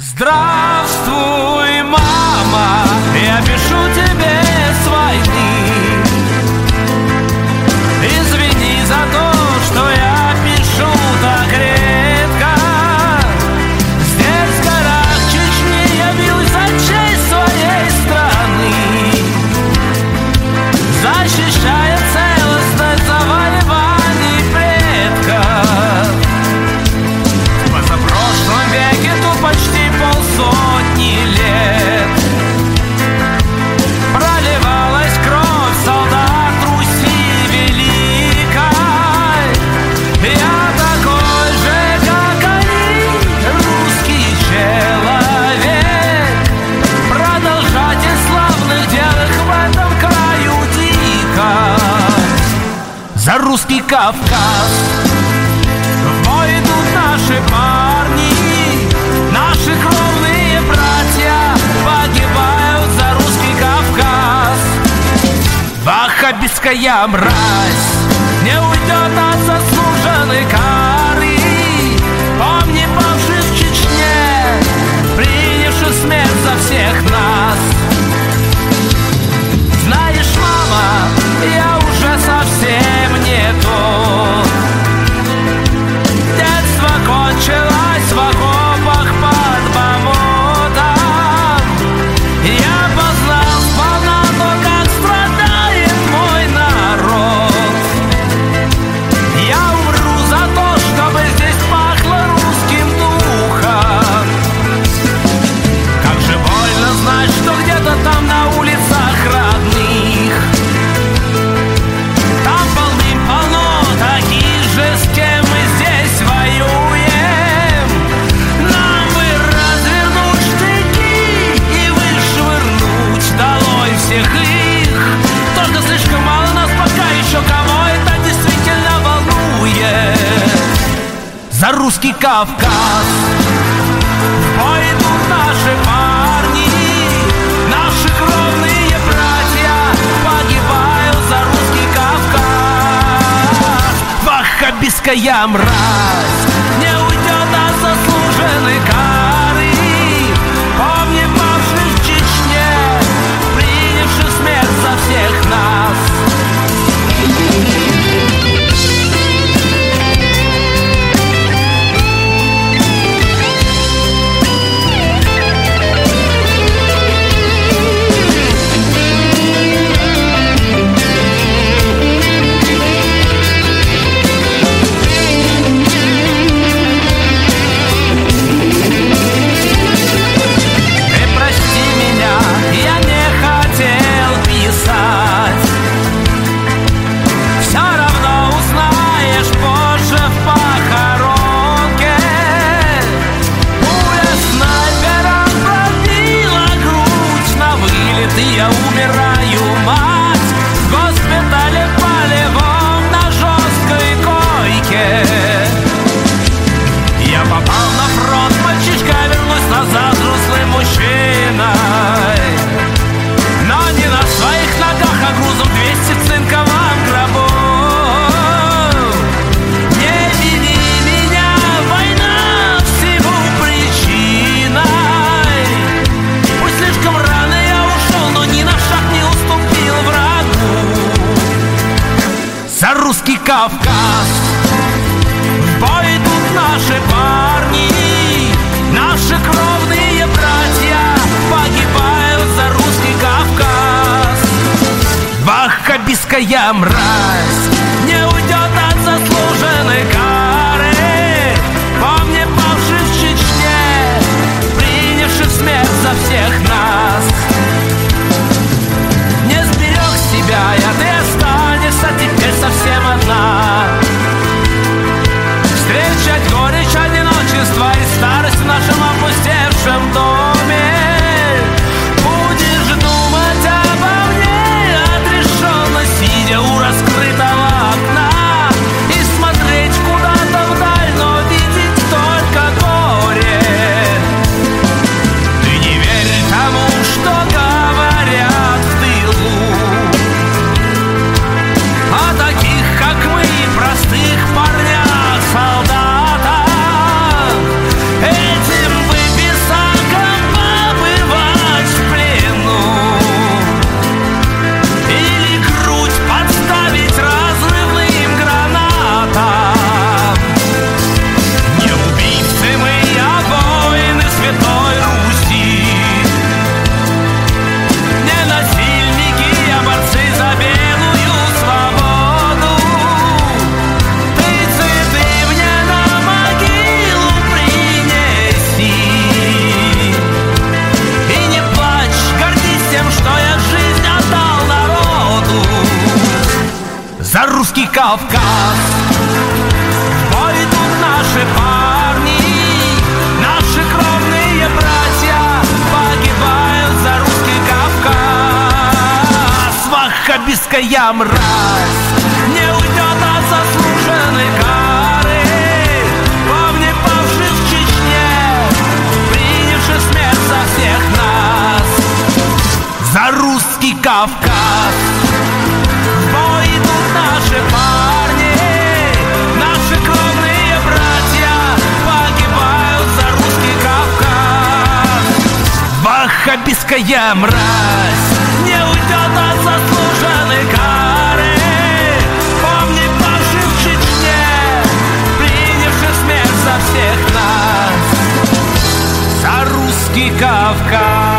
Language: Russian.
Здравствуй, мама, я пишу тебе с войны. Извини за то, что я пишу так редко. Здесь, в горах Чечни, я бился за честь своей страны, защищая целостность завоеваний предков. В позапрошлом веке тут почти полсотни лет проливалась кровь солдат Руси великой. Я такой же, как они, русский человек, продолжатель славных дел их в этом краю дико. За русский Кавказ в бой идут наши парни, наши кровные братья погибают за русский Кавказ. Ваххабистская мразь не уйдет от заслуженной кары. Помни павших в Чечне, принявших смерть за всех нас. Знаешь, мама, я уже совсем не тот. Детство кончилось в окопах под Бахмутом. Я познал сполна то, как страдает мой народ. Я умру за то, чтобы здесь пахло русским духом. Как же больно знать, что где-то там на улицах родных там полным-полно таких же, с кем мы здесь воюем. Нам бы развернуть штыки и вышвырнуть долой всех их. Только слишком мало нас пока еще, кого это действительно волнует. За русский Кавказ в бой идут наши парни, наши кровные братья погибают за русский Кавказ. Ваххабистская мразь не уйдет от заслуженной кары. Помни павших в Чечне, принявших смерть за всех нас. Я умираю, мать, в госпитале полевом на жесткой койке. Я попал на фронт, мальчишка, вернусь назад взрослым мужчиной. Но не на своих ногах, а грузом 200 цинковом гробу. Не вини меня, война всему причиной. Пусть слишком рано я ушел, но ни на шаг не уступил врагу. За русский Кавказ в бой идут наши парни, наши кровные братья погибают за русский Кавказ. Ваххабистская мразь не уйдет от заслуженной кары. Помни павших в Чечне, принявших смерть за всех нас. Не сберег себя, и ты останешься теперь совсем одна. Встречать горечь одиночества и старость в нашем опустевшем доме. Будешь думать обо мне отрешенно, сидя у раскрытого Кавказ. В бой идут наши парни, наши кровные братья погибают за русский Кавказ. Ваххабистская мразь не уйдет от заслуженной кары. Помни павших в Чечне, принявших смерть за всех нас. За русский Кавказ. В бой идут наши парни, наши кровные братья погибают за русский Кавказ. Ваххабистская мразь не уйдет от заслуженной кары. Помни павших в Чечне, принявших смерть за всех нас. За русский Кавказ.